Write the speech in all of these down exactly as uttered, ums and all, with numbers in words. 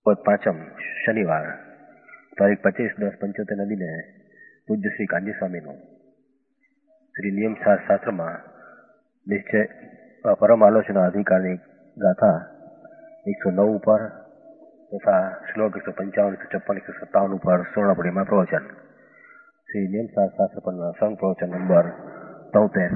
પાંચમ શનિવાર તારીખ પચીસ દસ પંચોતેર ના દિને પૂજ્ય શ્રી કાંજી સ્વામીનું શ્રી નિયમ શાસ્ત્રમાં નિશ્ચય પરમ આલોચના અધિકારની ગાથા એકસો નવ ઉપર તથા શ્લોક એકસો પંચાવન એકસો છપ્પન એકસો સત્તાવન ઉપર સુવર્ણપુરીમાં પ્રવચન શ્રી નિયમ શાસ્ત્ર પરના સંઘ પ્રવચન નંબર તોતેર.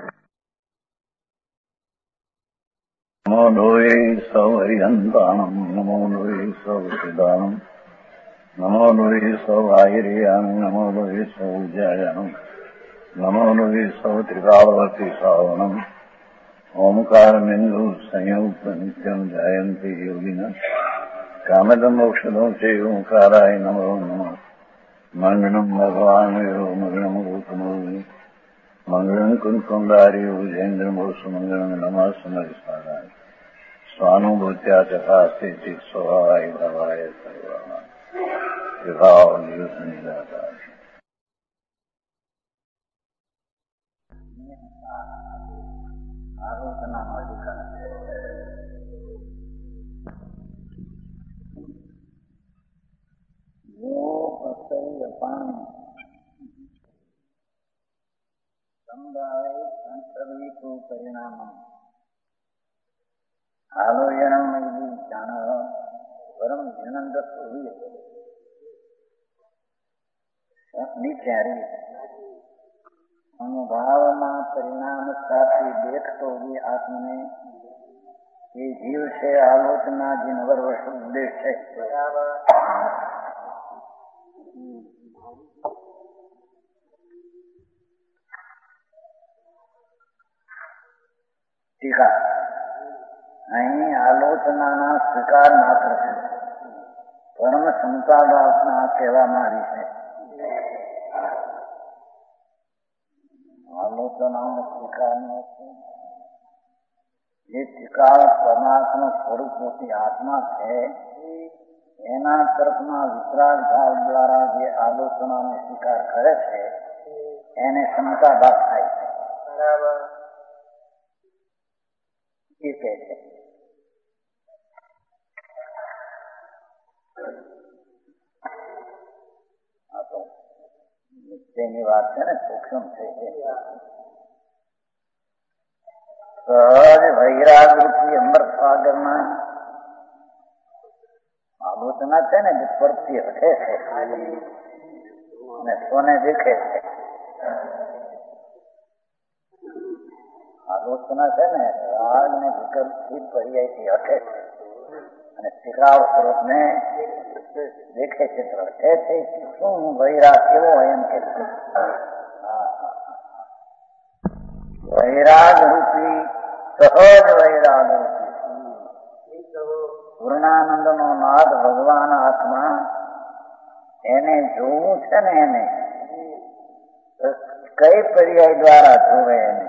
નમો લોહે સૌ હરિહંતાણમ નમો લોહે સૌ સિદાનમ નમો લોહે સૌ આહિર્યાન નમો લોહે સૌ જયાનમ નમો લોહે સૌ ત્રિકાળવતી શ્રાવણમ ઓમકાર બિંદુ સંયુક્ત નિત્યમ જયંતિ યોગિના કામદમ મોક્ષદો છે ઓંકારાય નમો નમઃ. મંગળમ ભગવાન મંગળમ રૂપમોહિ મંગળમ કુંકુંડારી ઉજેન્દ્રમોષ મંગળમ નમઃ સમરિસ્વારાય સ્વાનુભૂત્યા ચકાસ્તે ચિત સ્વભાવાય ભવાય સર્વમાં વિભાવ નિયુત નિરાકાર. આરોગ્યના અધિકાર પરિણામ આલોચન જાણ પરમ જનંદ નિચારી અનુભાવમાં પરિણામ સાથે દેખતો એ આત્મને એ જીવ છે. આલોચના જે નવર વર્ષ ઉદ્દેશ છે ટીકા અહીં આલોચનાના સ્વીકાર માત્ર છે, પરમ સંતાદાસના કહેવામાં આવી છે. આલોચનાનો સ્વીકાર નથી. જે ટીકા પરમાત્મા સ્વરૂપોથી આત્મા છે એના તરફના વિતરાગ ભાવ દ્વારા જે આલોચનાનો સ્વીકાર કરે છે એને સમતાભાસ થાય છે. બરાબર એ કહે છે. આ તો નિશ્ચયની વાત છે ને, સૂક્ષ્મ છે. સહજ વૈરાગ રૂપી અમૃત સાગરમાં આલોચના છે ને, જે પરથી હટે છે અને સોને દેખે છે. આલોચના છે ને રાગ ને વિકલ્પ થી પર્યાયથી હટે છે અને ટીકાવ સ્વરૂપ ને દેખે છે. તો હટે છે શું વૈરાગ કેવો એમ કે વૈરાગ રૂપી સહજ વૈરાગ રૂપી પૂર્ણાનંદ નો નાદ ભગવાન આત્મા એને જોવું છે ને, એને કઈ પર્યાય દ્વારા જોવે? એને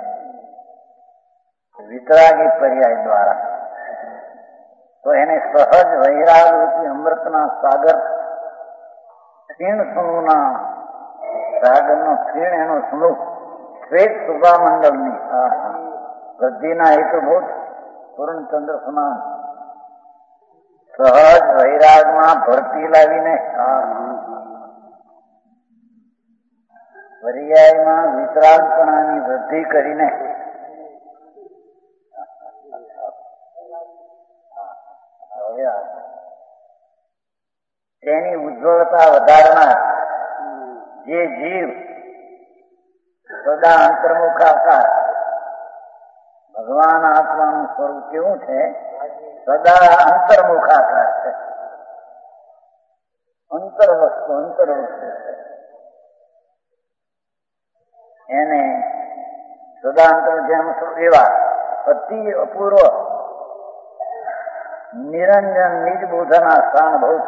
વિતરાગી પર્યાય દ્વારા. તો એને સહજ વૈરાગ રૂપી અમૃતના સાગર ક્ષીણ સમૂહના સાગરનો ક્ષીણ એનો સમૂહ શ્વેત સુભા મંડળની વૃદ્ધિના હેતુભૂત પૂર્ણચંદ્ર સમાન સહજ વૈરાગમાં ભરતી લાવીને પર્યાયમાં વિતરાગપણાની વૃદ્ધિ કરીને તેની ઉજ્જવળતા વધારનાર જે જીવ સદા અંતર્મુખાકાર ભગવાન આત્માનું સ્વરૂપ કેવું છે? સદા અંતર્મુખાકાર છે. અંતર વસ્તુ અંતર વસ્તુ છે. એને સદા અંતર જેમ એવા અતિ અપૂર્વ નિરંજન નિજ બોધના સ્થાનભૂત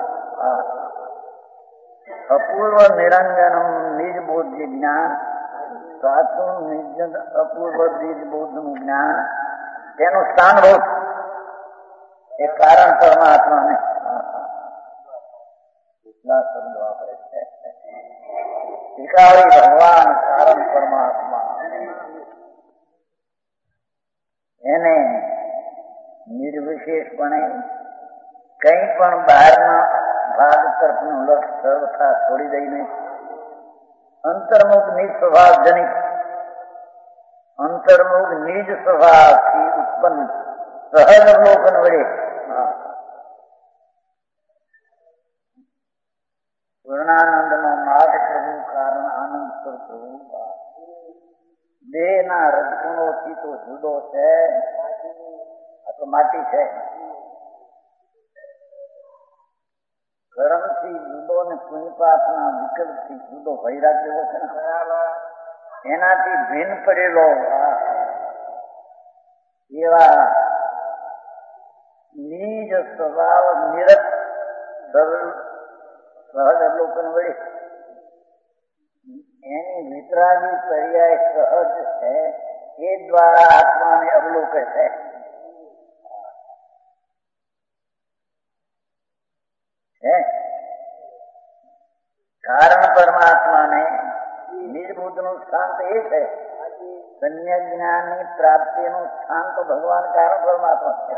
અપૂર્વ નિરંજનમ નિજ બોધ જ્ઞાન સાચું નિજ અપૂર્વ નિજ બોધનું જ્ઞાન તેનું સ્થાનભૂત એ કારણ પરમાત્માને કેટલા શબ્દો વાપરે છે. ટીકાવી ભગવાન કારણ પરમાત્મા એને નિર્વિશેષપણે કંઈ પણ બહારના ભાગ તરફનું લક્ષ સર્વથા છોડી દઈને અંતર્મુખ નિજ સ્વભાવ જનિત અંતર્મુખ નિજ સ્વભાવથી ઉત્પન્ન સહજ અવલોકન વડે પૂર્ણાનંદ નો માર્ગ પ્રભુ કારણ આનંદ સ્વરૂપ દેહ ના રજગુણોથી તો જુદો છે, આ તો માટી છે. કર્મથી જુદો ને પુણ્યપાપના વિકલ્પથી જુદો વૈરાગ જેવો છે ને, એનાથી ભિન્ન પડેલો એવા નિજ સ્વભાવ નિરત સરળ સહજ અવલોકન વડે એની વિતરાગી પર્યાય સહજ છે એ દ્વારા આત્માને અવલોકે છે. કારણ પરમાત્માને નિર્બુદ્ધ નું સ્થાન તો એ છે. કન્યા જ્ઞાનની પ્રાપ્તિનું સ્થાન તો ભગવાન કારણ પરમાત્મા છે.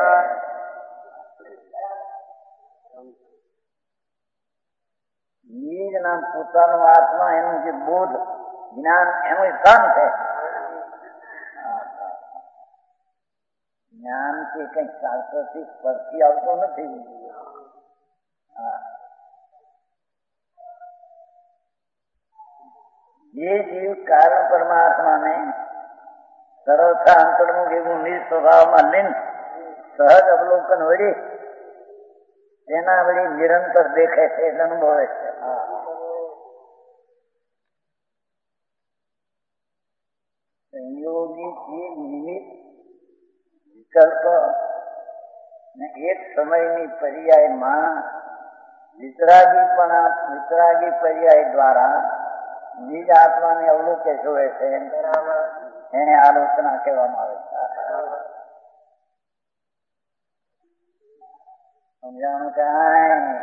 નિજના પોતાનો આત્મા એનું જે બોધ જ્ઞાન એનું સ્થાન છે. જ્ઞાન કે કઈ શાસ્ત્રથી સ્પર્શી આવતો નથી. જે જીવ કારણ પરમાત્માને સરળતા અંતરનું એવું નિજ સ્વભાવમાં લીન સહજ અવલોકન વળી તેના વળી નિરંતર દેખે છે એટલે અનુભવે છે. સંયોગી નિમિત્ત વિકલ્પ ને એક સમયની પર્યાયમાં વિતરાગીપણા વિતરાગી પર્યાય દ્વારા નિજ આત્માને અવલોકે જોવે છે એને આલોચના કહેવામાં આવે છે. સમજાણું કાંઈ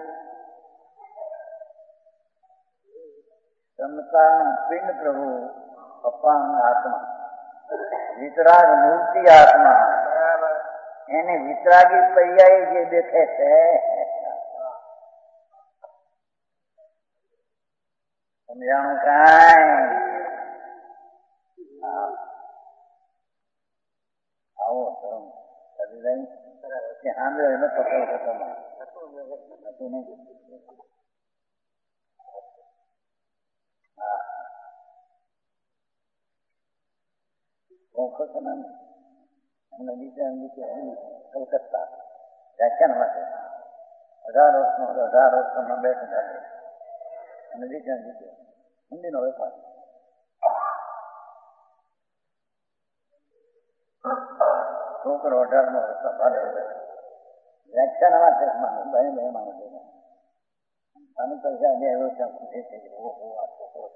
ક્ષમતાનું પિંડ પ્રભુ અપાંગ આત્મા વિતરાગ મૂર્તિ આત્મા એને વિતરાગી પર્યાય જે દેખે છે સમજાણું કાંઈ આવો સાંભળ્યો એનો પકડ થતો નહીં. કલકત્તા વ્યાખ્યાન માટે અઢાર વર્ષનો અઢાર વર્ષનો બેઠ અને વિજ્ઞાન જીત્યો હિન્દીનો વેપાર. છોકરો અઢાર નો વ્યાખ્યાન માટે ભાઈ ભાઈ માણસ આનું પૈસા બે આવ્યો ત્યાં પૂછે છે કે ઓ આ છોકરો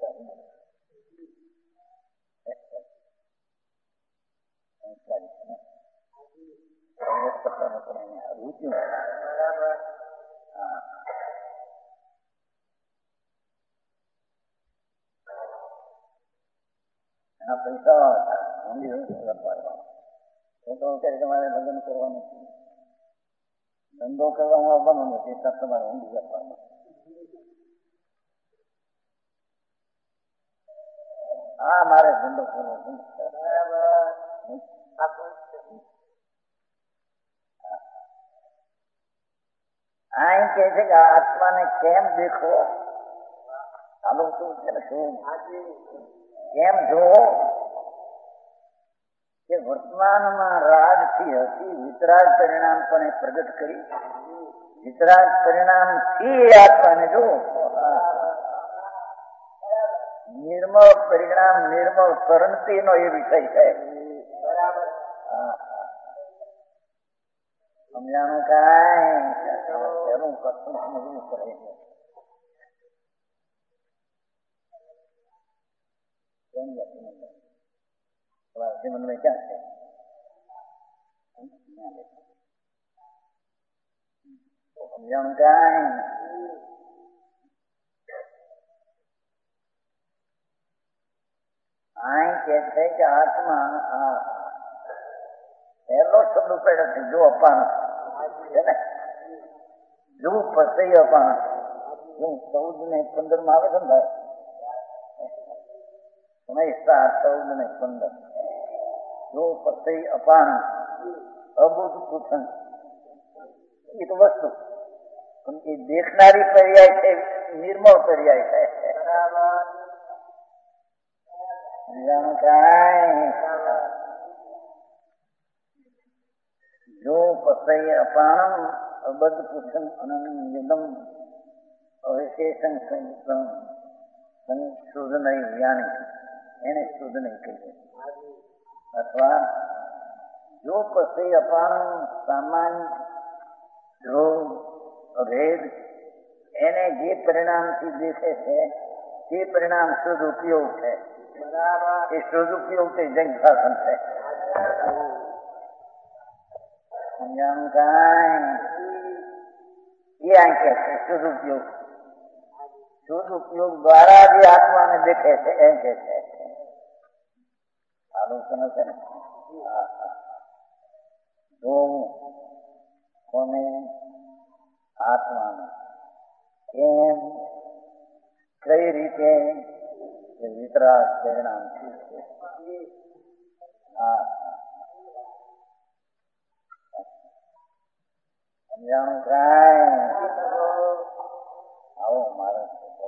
રૂચિ એના પૈસા તમારે લગ્ન કરવાનું ધંધો કરવામાં આવવાનો નથી તમારે ઊંડી આપવાનો. હા મારે ધંધો કરવો અહીં કે છે કે આત્માને કેમ દેખો ચાલો શું છે ને શું કેમ જોવો કે વર્તમાનમાં રાગથી હતી વિતરાગ પરિણામ પણ પ્રગટ કરી વિતરાગ પરિણામ થી આત્માને જોવો. નિર્મળ પરિણામ નિર્મળ કરંતી નો એ વિષય છે. સમજાણું કાંઈ એનું કશું સમજવું પડે જીવનમાં ક્યાં છે સમજાણું કાંઈ અહીં કે છે કે આત્મા આ પહેલો શબ્દ પડ્યો છે જો અપાનો છે ને જો પસૈ અપાણ હું ચૌદ ને પંદર માં આવે છે ને ભાઈ સાત ચૌદ ને પંદર જો પસૈ અપાણ અબુધ પૂછન એ તો વસ્તુ પણ એ દેખનારી પર્યાય છે નિર્મળ પર્યાય છે જો પસૈ અપાણ અબધ પૂછન અનંયદમ અવિશેષણ સંશોધન યાની એને શોધન કહીએ અથવા જો પસૈ અપાણ સામાન્ય ધ્રુવ અભેદ એને જે પરિણામથી દેખે છે તે પરિણામ શુદ્ધ ઉપયોગ છે એ શુદ્ધ ઉપયોગ તે જૈન શાસન છે સમજાણું કાંઈ એ આંકે છે શુદ્ધ ઉપયોગ શુદ્ધ ઉપયોગ દ્વારા જે આત્માને દેખે છે એમ કે છે આલોચન છે ને જોવું કોને આત્માને કેમ કઈ રીતે વિતરાગ પરિણામ છે હા સમજાણું કાંઈ આવો મારે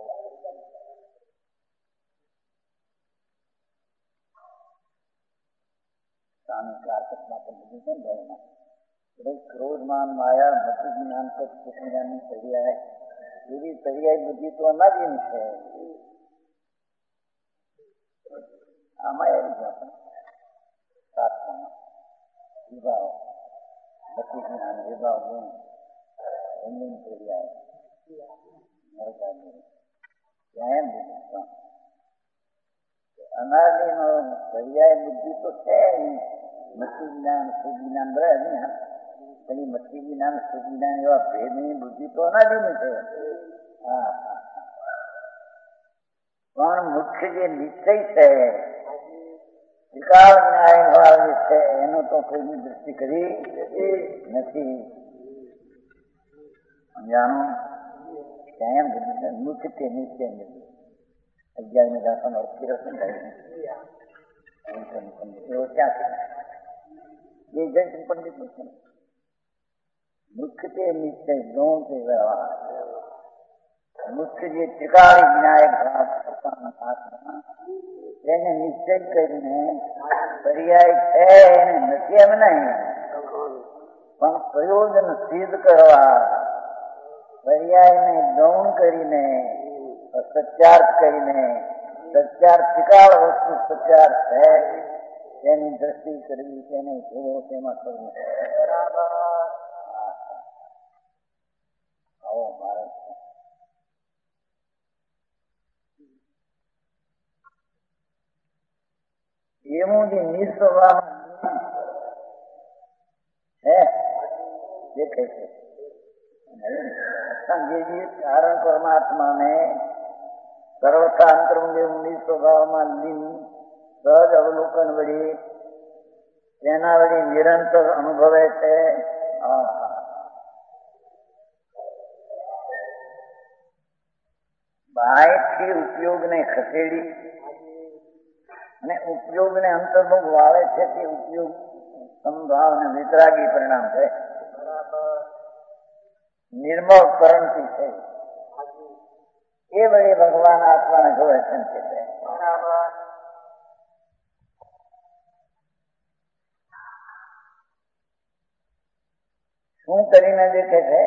સ્વામી કારકતમાં તો બધું છે ને ભાઈમાં ક્રોધ માન માયા મતિ જ્ઞાન જ્ઞાનની પર્યાય એવી પર્યાય બધી તો અનાદિની છે આમાં એવી જ સાતમાં વિભાવ મતિ જ્ઞાન વિભાવ ગુણ એમની પર્યાય ત્યાં એમ દીધું અનાદિનો પર્યાય બુદ્ધિ તો છે મતિ જ્ઞાન સુજ્ઞાન બરાબર પેલી મતિ જ્ઞાન સુજ્ઞાન એવા ભેદની બુદ્ધિ તો અનાદિની છે હા પણ મુખ્ય જે નિશ્ચય છે વિકાસ ન્યાય ભાવ છે એનો તો કોઈની દ્રષ્ટિ કરી નથી સમજાણું ત્યાં એમ મુખ્ય તે નિશ્ચય નથી અગિયારમી દાસનો અર્થી રસ એવો ક્યાંથી એ જૈન પંડિત છે મુખ્ય તે નિશ્ચય ગૌણ તે વ્યવહાર મુખ્ય જે ત્રિકાળી ન્યાય ભાવ એને નિશ્ચય કરીને પર્યાય છે એને નથી એમ નહીં પણ પ્રયોજન સિદ્ધ કરવા પર્યાયને ગૌણ કરીને સત્યાર્થ કરીને સત્યાર્થ ત્રિકાળ વસ્તુ સત્યાર્થ છે તેની દ્રષ્ટિ કરવી તેને જોવો તેમાં કરવું આવો મારે એવું જે નિસ્વભાવ હે દેખે છે જે કારણ પરમાત્માને સર્વથા અંતર્મુખે ઊંડી સ્વભાવમાં લીન સહજ અવલોકન વળી તેના વળી નિરંતર અનુભવે છે બાહ્યથી ઉપયોગને ખસેડી અને ઉપયોગને અંતર્મુખ વાળે છે તે ઉપયોગ સંભાવ અને વિતરાગી પરિણામ છે નિર્મળ કરણથી છે એ વળી ભગવાન આત્માને જોવે છે શું કરીને દેખે છે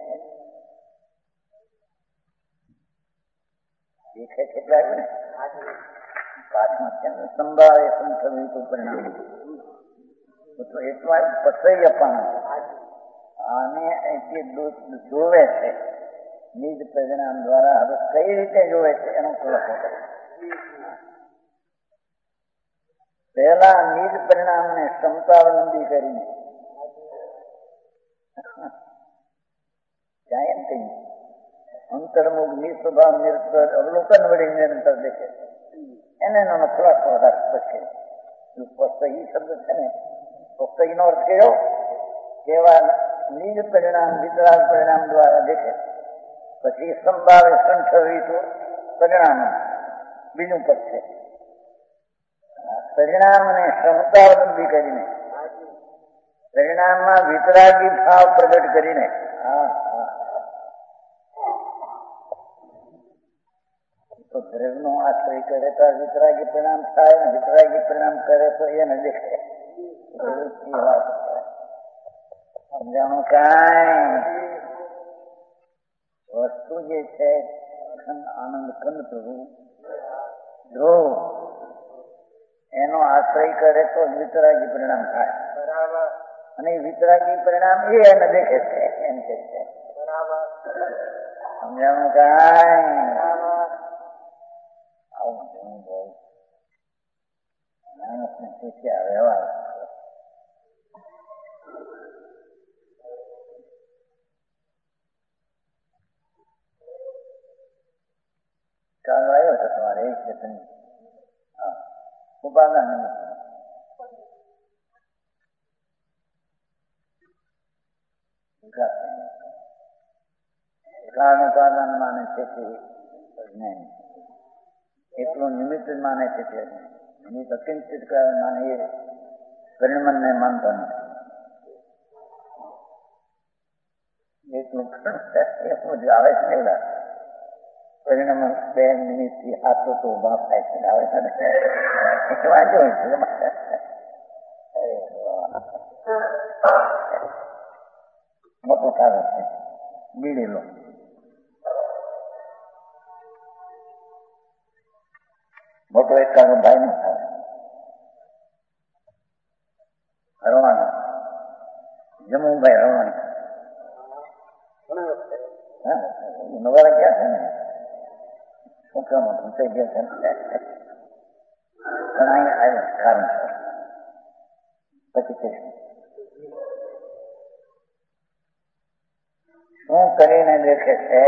દેખે કેટલા ને પાઠમાં સંભાવે સંભવિત પરિણામ તો એટલા પસૈ અપાણ અને જોવે છે નિજ પરિણામ દ્વારા હવે કઈ રીતે જોવે છે એનો ખુલાસો કરે પહેલા નિજ પરિણામને ક્ષમતાવલંબી કરીને ત્યાં એમ કહ્યું અંતર્મુખ નિસ્વભાવ નિરંતર અવલોકન વળી નિરંતર દેખે એને એનો ખુલાસો વધારે સ્પષ્ટ કર્યો પસૈ શબ્દ છે ને પસૈ નો અર્થ કયો કેવા નિજ પરિણામ વિતરાગ પરિણામ દ્વારા દેખે. પછી સંભાવે સંઠવી તો પરિણામ બીજું પદ છે. પરિણામને ક્ષમતાવલંબી કરીને પરિણામમાં વિતરાગી ભાવ પ્રગટ કરીને હા હા તો દ્રવ્યનો આશ્રય કરે તો વિતરાગી પરિણામ થાય ને વિતરાગી પરિણામ કરે તો એને દેખે. સમજાણું કાંઈ વસ્તુ જે છે આનંદ કંદ પ્રભુ જો એનો આશ્રય કરે તો વિતરાગી પરિણામ થાય અને વિતરાગી પરિણામ એ એને દેખે છે એમ કે છે. સમજાણું કાંઈ આવું બહુ માણસને શીખ્યા વ્યવહાર ચાલો આવ્યો છે તમારે એક ચેતન ઉપાદાન કારણ ઉપાદાન માને છે તે જ્ઞાન એટલું નિમિત્ત માને છે તે નિમિત્ત અકિંચિત કારણ માને એ પરિણમને માનતો નથી. એટલું એટલું જ આવે છે ને પરિણામ બે મિનિટથી હાથો તો ઉભા થાય છે આવે છે વાંચો મોટો કાગળ છે બીડેલો મોટો એક કાગળ ભાઈ નો થાય હરવાનો જમુભાઈ હરવાનો નવારા ક્યાં છે ને છોકરામાં થઈ ગયા છે પણ અહીંયા આવ્યું કારણ પછી શું કરીને દેખે છે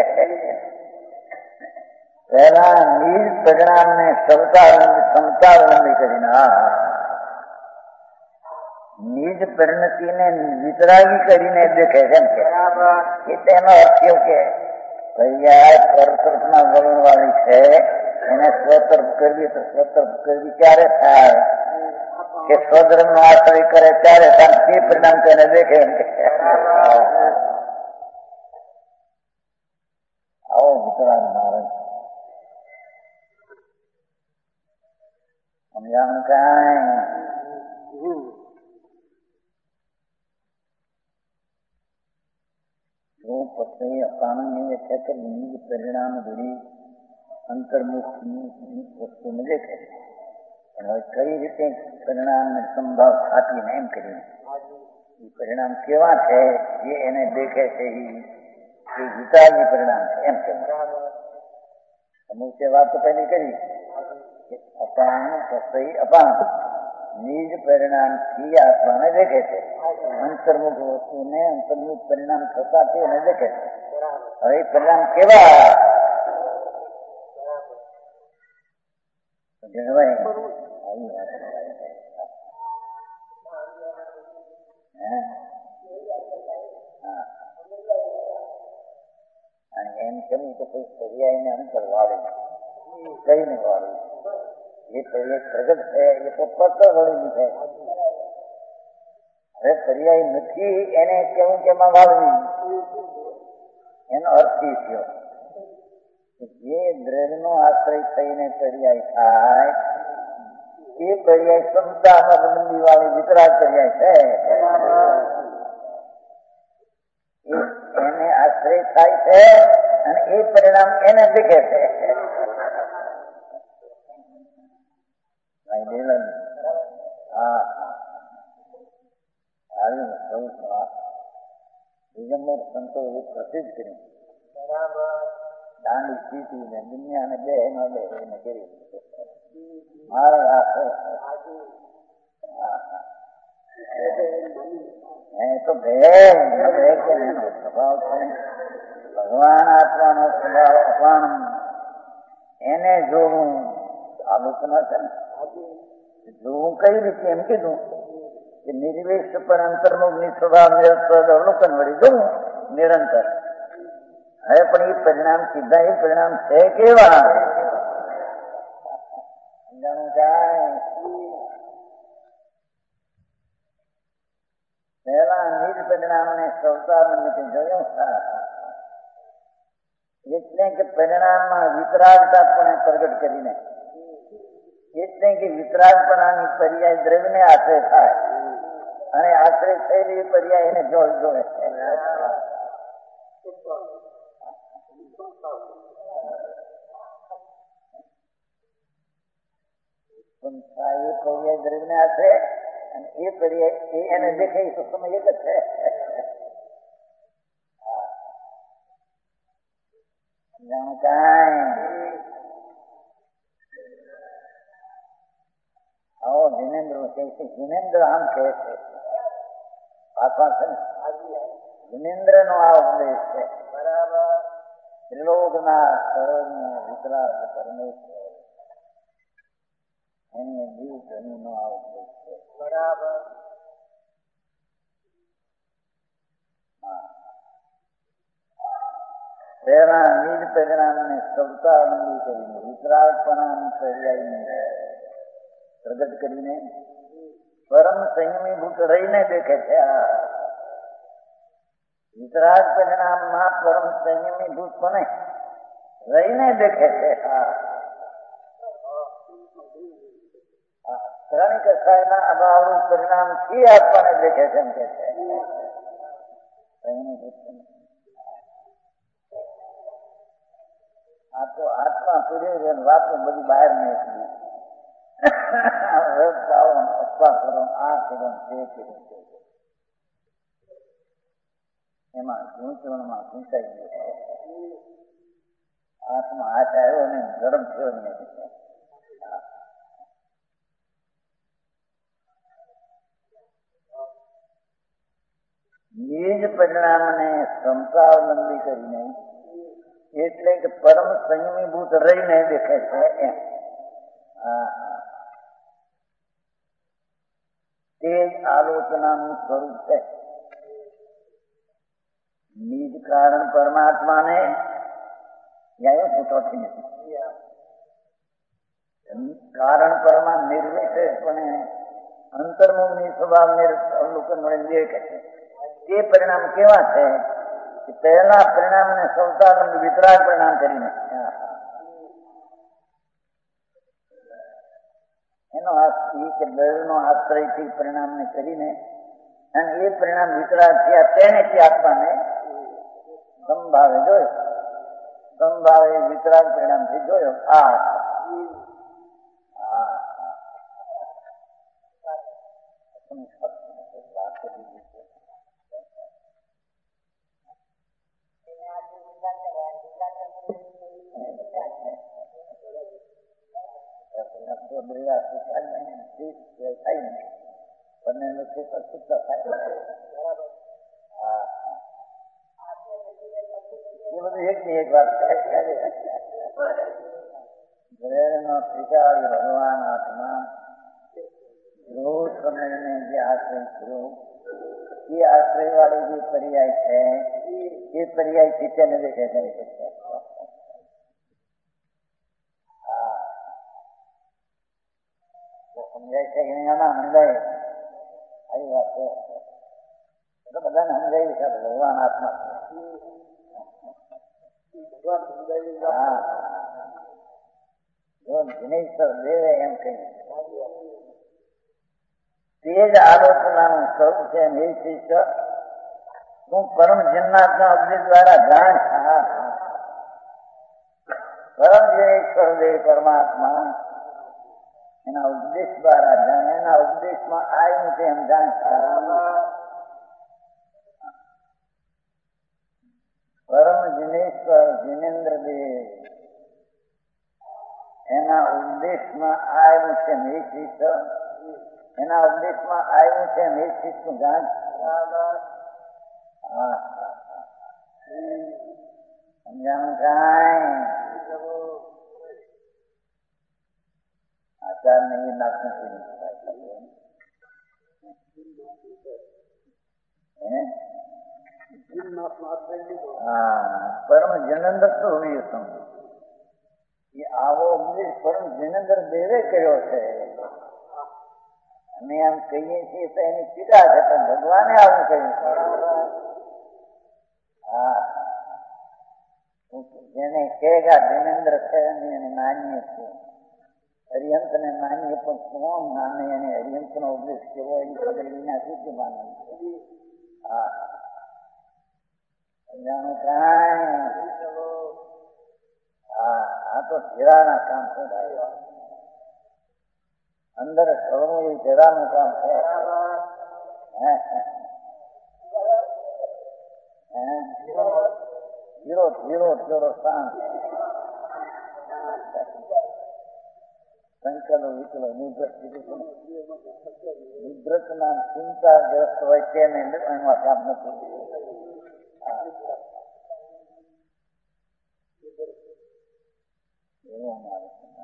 પહેલા નિજ પરિણામને ક્ષમતાવલંબી કરીને નિજ પરિણતિને વિતરાગી કરીને દેખે છે કે તેનો અર્થ એવો કે પરતરફના વલણ વાળી છે એને સ્વતર્ફ કરવી તો સ્વતર્ફ કરવી ક્યારે થાય કે સ્વધર્મ નો આશ્રય કરે ત્યારે તે પરિણામ તેને દેખે એમ કે આવો વિતરાગ મારે સમજાણું કાંઈ પછી અપાણી છે કે નિજ પરિણામ જોડી અંતર્મુખ વસ્તુ ને દેખે હવે કઈ રીતે પરિણામને સંભાવ ખાતીને એમ કરીને એ પરિણામ કેવા છે જે એને દેખે છે એ વિતરાગી પરિણામ છે એમ કે અમુક તે વાત તો પહેલી કરી અપાણ પછી અપાણ નિજ પરિણામ થી આત્માને દેખે છે અંતર્મુખ વસ્તુને અંતર્મુખ પરિણામ થતા તેને દેખે છે. હવે પરિણામ કેવા અને એમ કેમ કે કોઈ પર્યાયને અંતર વાળું કઈને વાળું એ પર્યાય પ્રગટ થયા એ તો પત્ર વળેલું છે. હવે પર્યાય નથી એને કેવું કેમાં વાળવી એનો અર્થ એ થયો જે દ્રવ્યનો આશ્રય થઈને પર્યાય થાય એ પર્યાય ક્ષમતામાં સંબંધી વાળી વિતરાગ પર્યાય છે એને આશ્રય થાય છે અને એ પરિણામ એને દેખે છે. હા આવ્યું સૌ દિગંબર સંતો એ પ્રસિદ્ધ કર્યું દાંડી સ્થિતિ ને દુનિયા ને બે નો બે એને કરી મારા રાખે તો બે એનો સ્વભાવ છે ભગવાન આત્માનો સ્વભાવ અપાણ એને જોવું આલોચના છે ને જોવું કઈ રીતે એમ કીધું કે નિર્વિષ્ટ પર અંતર્મુખની સ્વભાવ નિરસ્પદ અવલોકન વળી જવું નિરંતર. હવે પણ એ પરિણામ સીધા એ પરિણામ છે કેવા? સમજાણું કાંઈ? પહેલા નિજ પરિણામને સૌતા નથી જોયું. એટલે કે પરિણામમાં વિતરાગતા પણ પ્રગટ કરીને, એટલે કે વિતરાગપણાની પર્યાય દ્રવ્યને આશ્રય થાય અને આશ્રય થયેલી પર્યાય એને જોડ જોડે. એ પર્યાય દ્રવ્યને આશ્રય અને એ પર્યાય એને દેખાય તો સમય એક જ છે. જાણું કાંઈ? આવો જીનેન્દ્ર કહે છે. જીનેન્દ્ર આમ કહે છે, આત્મા છે ને, જીનેન્દ્ર નો આ ઉપદેશ છે. બરાબર. ત્રિલોકના સર્વજ્ઞ વિતરાગ પરમેશ્વર એને જીવ ધ્વનિ નો આ ઉપદેશ છે. બરાબર. તેના નિજ પરિણામને સૌતાનંદી કરીને વિતરાગપણાની પર્યાયને પ્રગટ કરીને પરમ સંયમીભૂત રહીને દેખે છે. આ વિતરાગ પરિણામમાં પરમ સંયમીભૂત બને રહીને દેખે છે. આ ત્રણ કસાયના અભાવનું પરિણામ થી આત્માને દેખે છે એમ કે છે. આ તો આત્મા પૂર્યો વાતો બધી બહાર નીકળી અપવા કરો, આ કરો, તે કરો, એમાં ગૂંચવણમાં ગૂંચાઈ ગયો. આત્મા હાથ આવ્યો ને ગરમ થયો નહીં. નિજ પરિણામને સમતાવલંબી કરીને એટલે કે પરમ સંયમીભૂત રહીને દેખે છે એમ. તે જ આલોચનાનું સ્વરૂપ છે. નિજ કારણ પરમાત્માને છૂટોથી નથી. કારણ પરમા નિર્વિશેષપણે અંતર્મુખની સ્વભાવ અવલોકન મળે છે. તે પરિણામ કેવા છે કે પહેલા પરિણામને સૌતાનંદ વિતરાગ પરિણામ કરીને એનો નો આશ્રયથી પરિણામને કરીને અને એ પરિણામ વિતરાગ થયા તેને તે આત્માને સંભાવે જોયો. સંભાવે વિતરાગ પરિણામથી જોયો. આ એક વાત ભગવાન આત્મા રોજ સમયને જે આશ્રય થયો એ આશ્રય વાળો જે પર્યાય છે એ પર્યાય થી તેને દેખે છે. સમજાય છે કે ના સમજાય? આવી વાત છે. એટલે બધાને સમજાયું છે ભગવાન આત્મા વિનયસર દેવે એમ કહી તે જ આલોચનાનું સ્વરૂપ છે. નિશ્ચિત હું પરમ જન્માત્મા ઉપદેશ દ્વારા જાણ પરમ વિનયસર દેવ પરમાત્મા એના ઉપદેશ દ્વારા જાણે એના ઉપદેશમાં આવ્યું છે એમ જાણતા પરમ જિનેશ્વર જિનેન્દ્ર દેવ એના ઉપદેશમાં આવ્યું છે નિશ્ચિત એના ઉપદેશમાં આવ્યું છે નિશ્ચિત નું જાણ. સમજાણું કાંઈ? આચાર ને એ નાખવું હા પરમ જનંદર તો હોય સમજ એ આવો ઉપદેશ પરમ જનંદર દેવે કર્યો છે. અમે આમ કહીએ છીએ તો એની ટીકા છે પણ ભગવાને આવું કહ્યું છે. હા જેને કહેગા જનેન્દ્ર છે એને માનીએ છીએ. હરિહંત ને માનીએ પણ કોણ માને એને હરિહંત નો ઉપદેશ કેવો એની ખબર વિના શું માને. હા જાણું કાંઈ હા આ તો ઝેરાના કામ છે ભાઈ. અંદર સળવું એ ઝેરાનું કામ છે. જીરો જીરો જીરો શાંત સંકલો વિકલો નિગ્રત નિગ્રત ના ચિંતાગ્રસ્ત હોય તેને એમાં કામ નથી. એવું મારે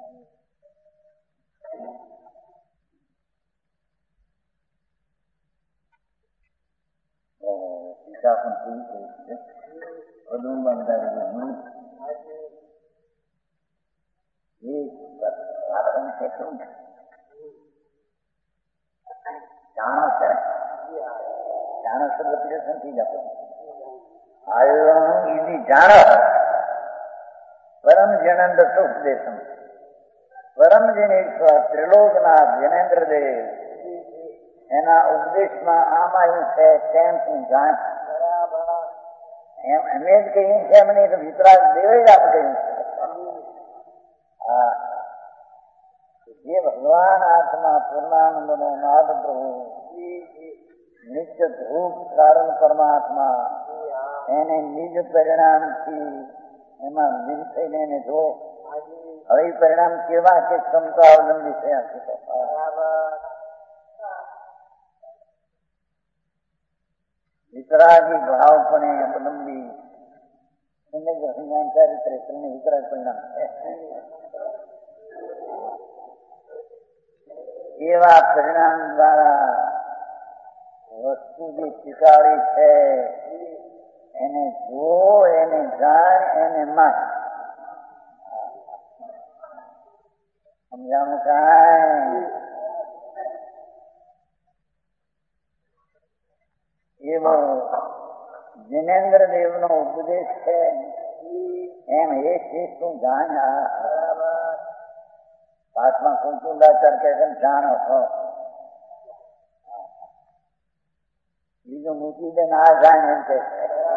ટીકા પણ કેવી કરી છે. બધું બંધાવી કેટલું જાણો છે. જાણો શબ્દ પીડન થઈ જતો આયુ જાણો પરમ જનેન્દ્ર તો ઉપદેશમ પરમ જનેશ્વર ત્રિલોકનાથ જનેન્દ્ર દેવ એના ઉપદેશમાં આમ આવ્યું છે તેમ તું જાણ. એમ અમે જ કહીએ છીએ એમને તો વિતરાગ દેવે જ આપ કહ્યું છે. હા જે ભગવાન આત્મા પૂર્ણાનંદ નો નાદ પ્રભુ નિત્ય ધ્રુવ કારણ પરમાત્મા એને નિજ પરિણામથી એમાં નિજ થઈને એને જો હવે પરિણામ કેવા કે ક્ષમતા અવલંબી થયા છે. વિતરાગી ભાવ પણ અવલંબી એને જ્ઞાન ચારિત્ર તમને વિતરાગ પરિણામ એવા પરિણામ દ્વારા વસ્તુ જે સ્વીકારી છે એને જો એને જાણ એને માન. સમજાણું કાંઈ એવો જિનેન્દ્ર દેવ નો ઉપદેશ છે. એમ એ શીખ તું જાણ. પાઠમાં કુંતુંડાચાર કહે છે જાણો છો. બીજું મૂકી દે આ જાણ એમ કે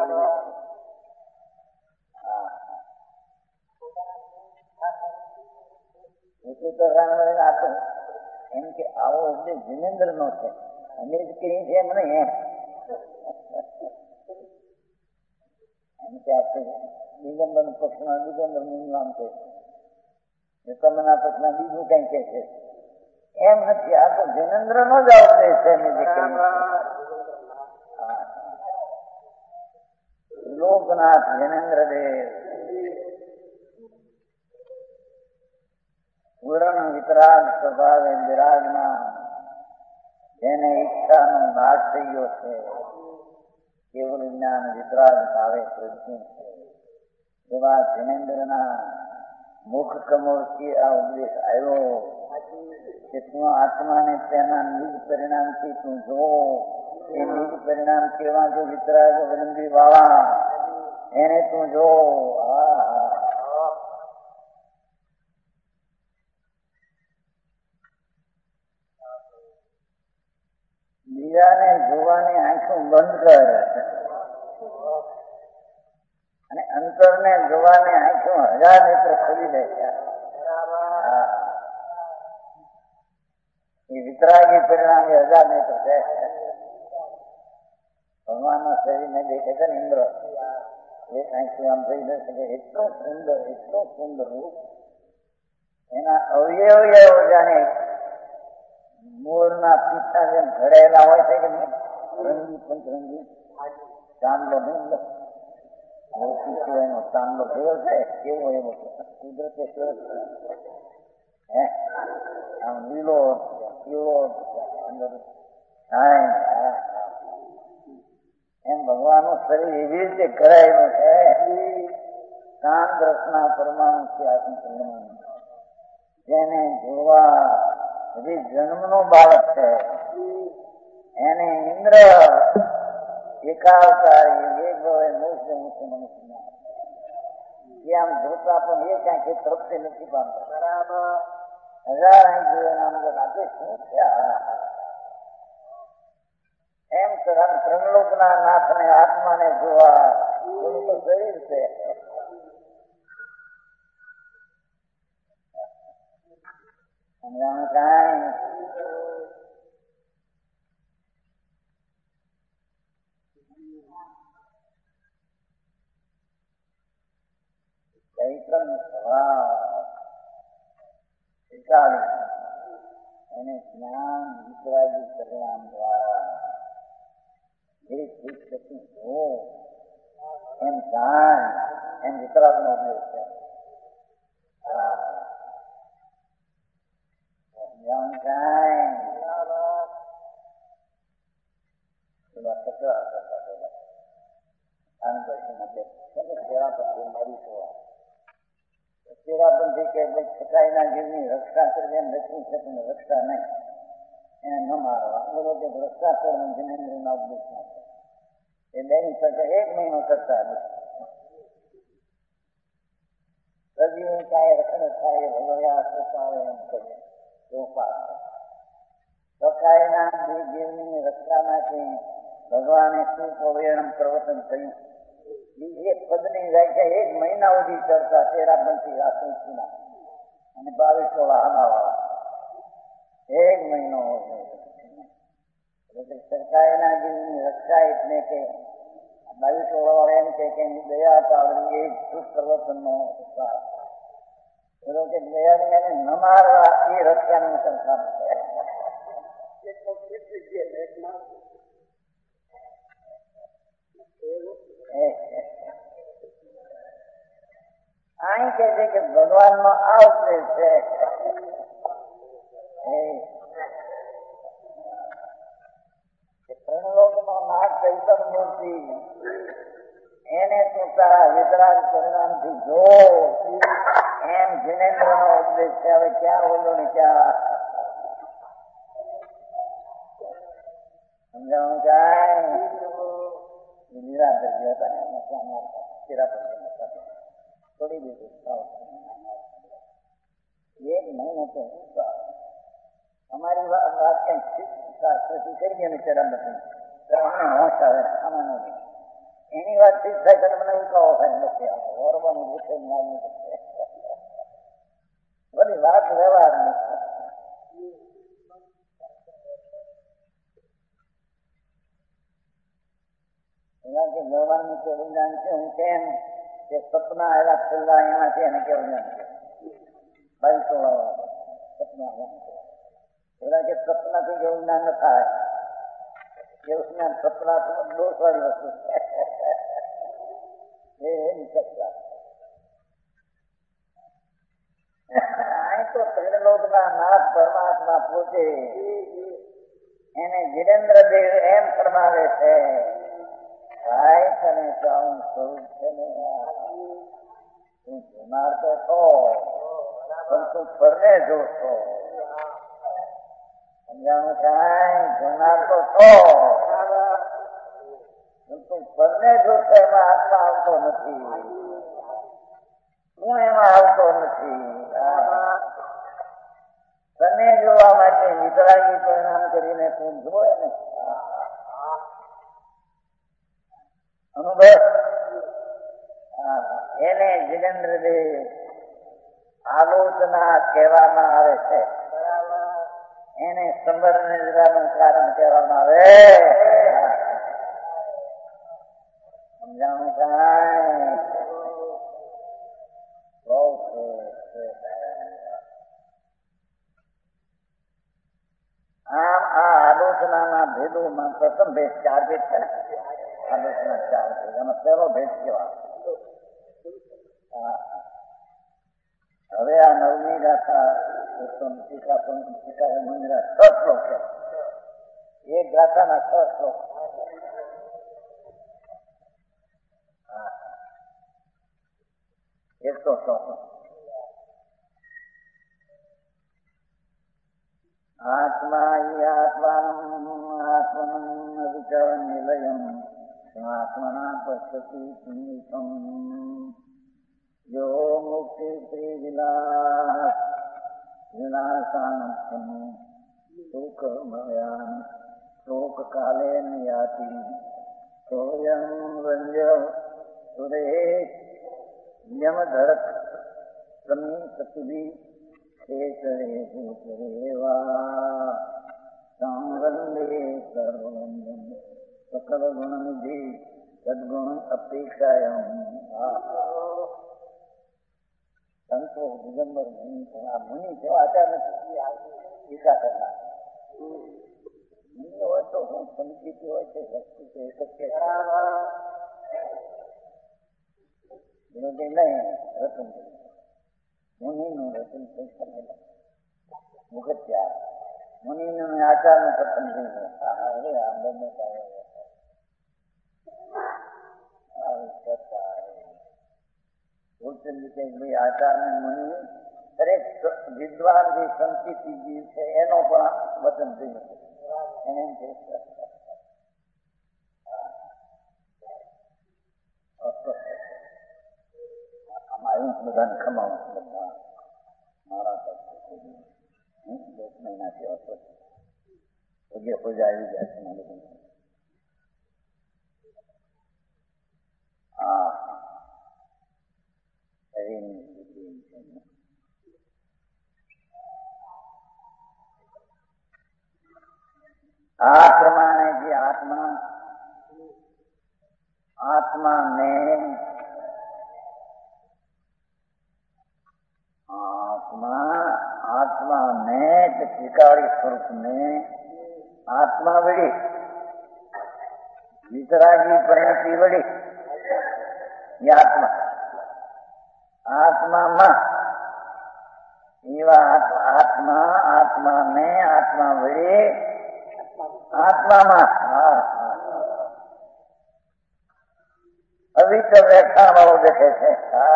એમ કે આવો ઉપદેશ જિનેન્દ્ર નો છે. અમે જ કહીએ છીએ એમ નહીં એમ એમ કે આપણે દિગંબર પક્ષમાં દિગંબર નું નામ કહે છે. તમના પક્ષમાં બીજું કઈ કે છે એમ નથી. આ તો જિનેન્દ્ર નો જ ઉપદેશ છે. અમે જે કહીએ લોકનાથ જિનેન્દ્ર દેવ પૂર્ણ વિતરાગ સ્વભાવે વિરાજમાન જેને ઈચ્છાનો નાશ થઈ ગયો છે. કેવળ જ્ઞાન વિતરાગ ભાવે પ્રજ્ઞ છે. એવા જિનેન્દ્રના મુખ કમળથી આ ઉપદેશ આવ્યો કે તું આત્માને તેના નિજ પરિણામથી તું જો એ નિજ પરિણામ કેવા જો વિતરાગ અવલંબી વાળા એને તું જો. બીજાને જોવાની આંખો બંધ કર અને અંતરને જોવાની આંખો હજાર નેત્ર ખોલી દે છે. એ વિતરાગી પરિણામ એ હજાર નેત્ર છે. ભગવાનના શરીરને દેખે છે ને ઇન્દ્ર એક આંખી આમ જોઈ લે છે એટલું સુંદર એટલું સુંદર રૂપ એના અવયવ જાણે મોરના પીછા જેમ ઘડેલા હોય છે કે નહીં રંગી પંચરંગી ચાંદલો નહીં એનો ચાંદલો કેવો છે કેવો એવો કુદરતે હે આમ લીલો પીળો અંદર એમ ભગવાનનું શરીર એવી રીતે કરાયેલું છે કાન રસના પરમાણુથી આત્મચંદ્રમાન જેને જોવા હજી જન્મનો બાળક છે એને ઇન્દ્ર એકાવતારી એક ભાવે મુખ્ય મુખ્ય મનુષ્ય જે આમ જોતા પણ એ ક્યાંક એ તરફથી નથી પામતા બરાબર હજાર અહીં જોઈએ આજે શું છે એમ ત્રણલોકના નાથને આત્માને જોવા એનું તો શરીર છે. કાંઈ ચૈત્રમ સ્વભાવ એને જ્ઞાન વિતરાગી કલ્યાણ દ્વારા જે શીખ શકી હો એમ જાણ એમ વિતરાગ નો ઉપયોગ છે. સેવાપંથી કે છકાઈના જીવની રક્ષા કરી એમ રચી શકે રક્ષા નહીં એને ન મારવા બોલો કે રક્ષા કરવાનું જિનેન્દ્ર ના ઉપદેશ એ બેની સાથે એક મહિનો કરતા સજીવ કાંઈ રક્ષણ થાય ભગવ્યા આવે એમ કરે સકાઈના જીવની રક્ષામાંથી ભગવાને શું પરિણામ પ્રવર્તન થયું એક પદની વ્યાખ્યા એક મહિના સુધી કરતા તેરાપંથી આસુના અને બાવીસ સોળા આનાવાળા એક મહિનો સરકારના જીવની રક્ષા એટલે કે બાવીસ સોળા વાળા એમ કે એની દયા પાડવી એ સુખ પ્રવર્તનનો પેલો કે દયાને એને ન મારવા એ રક્ષાનું સંસાર અહીં કે છે કે ભગવાન નો આવશે છે ત્રણલોક નો નાથ ચૈતન મૂર્તિ એને તું તારા વિતરાગ પરિણામ થી જો એમ જિનેન્દ્ર નો ઉપદેશ છે. હવે ક્યાં બોલો ને ક્યાં સમજાવવાનું કાંઈ નિરાશ થઈ ગયા હતા થોડી દીધું એક મહિનો તો અમારી વાત કઈ શાસ્ત્રથી કરીએ ને ચરણ નથી અમને હોશ આવે આમાં નથી એની વાત ઠીક થાય ત્યારે મને ઉકાવો થાય નથી આવતો વરવાનું ગુસ્સે બધી વાત વ્યવહારની ભગવાનનું કેવું જ્ઞાન છે હું કેમ કે સપના આવ્યા છેલ્લા એમાંથી એને કેવું જ્ઞાન છે બાવીસ સોળા સપના એના કે સપનાથી કેવું જ્ઞાન ન થાય કેવું જ્ઞાન સપના તો દોષ વાળી વસ્તુ છે એની ચર્ચા અહીં તો ત્રિલોકના નાથ પરમાત્મા પોતે એને જીરેન્દ્ર દેવ એમ ફરમાવે છે ભાઈ તને ચાવું સ્વરૂપ છે ને તું જોનાર તો છો પણ તું ફરને જોશો સમજાણું કાંઈ જોનાર તો છો પણ તું ફરને જોશો એમાં આત્મા આવતો નથી હું એમાં આવતો નથી તને જોવા માટે વિતરાગી પરિણામ કરીને તું જોવે ને અનુભવ એને જીનેન્દ્ર દેવ આલોચના કહેવામાં આવે છે. એને સંબર નિદ્રાનું કારણ કહેવામાં આવે સમજાણું કાંઈ બહુ આમ આ આલોચનાના ભેદોમાં પ્રથમ ભેદ ચાર ભેદ છે આલોચના ચાર ભેદ અને પહેલો ભેદ કેવા હવે આ નવમી ગાથા ટીકા ટીકા મંદિરા છ શ્લોક છે એક ગાથાના છ શ્લોક तो तो आत्मा ही आत्मानम् आत्मनम् अविचरन् निलयम् आत्मना पश्यति पुनीतम् यो मुक्ति विलास विलासानर्थम् सुखमयान् शोक कालेन याति सोऽयं रञ्जव सुरेश यमधरत् समीपतिभिः केसरे भूतरेवा संवन्दे सर्ववन्दं सकलगुणनिधि सद्गुण अपेक्षायाम् संतो दिगंबर मुनि था मुनि जो आचार्य નથી ટીકા કરનાર મુનિ હોય તો હું સમજીતી હોય છે વસ્તુ છે સત્ય વિનોદે નહીં રતન મુનિનું રતન થઈ શકે મુખત્યા મુનિનું આચારનું પતન થઈ જાય હવે આ બંને ભાઈ આચાર ને મુનિ દરેક વિદ્વાન જે સંસ્કૃતિ જીવ છે એનો પણ વચન થઈ શકે એને એમ છે આમાં બધાને ખમાવું બધા મારા દસ મહિનાથી અસ્વસ્થ પગે પૂજા આવી જાય છે મને હા આ પ્રમાણે જે આત્મા આત્માને આત્મા આત્માને ત્રિકાળી સ્વરૂપને આત્મા વળી વિતરાગી પરિણતિ વળી એ આત્મા આત્મામાં એવા આત્મા આત્માને આત્મા વળી આત્મામાં અવિચલ રહેઠાણ વાળો દેખે છે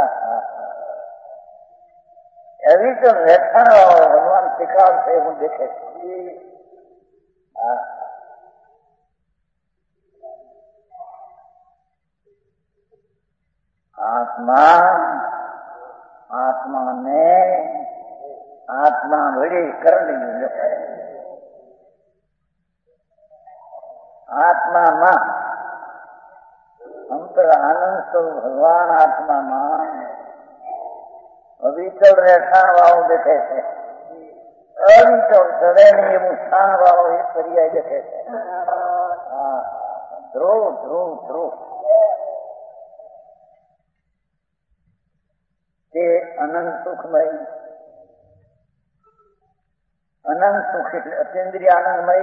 અવિચલ રહેઠાણ વાળો ભગવાન શીખાવ છે એવું દેખે છે આત્મા આત્માને આત્મા વળી કરણી દેખાય આત્મામાં અંતર આનંદ સ્વરૂપ ભગવાન આત્મામાં અવિચળ રહેઠાણ વાળો દેખે છે અવિચળ ચરે નહીં એવું સ્થાન વાળો એ પર્યાય દેખે છે ધ્રુવ ધ્રુવ ધ્રુવ તે અનંત સુખમય અનંત સુખ એટલે અતિન્દ્રિય આનંદમય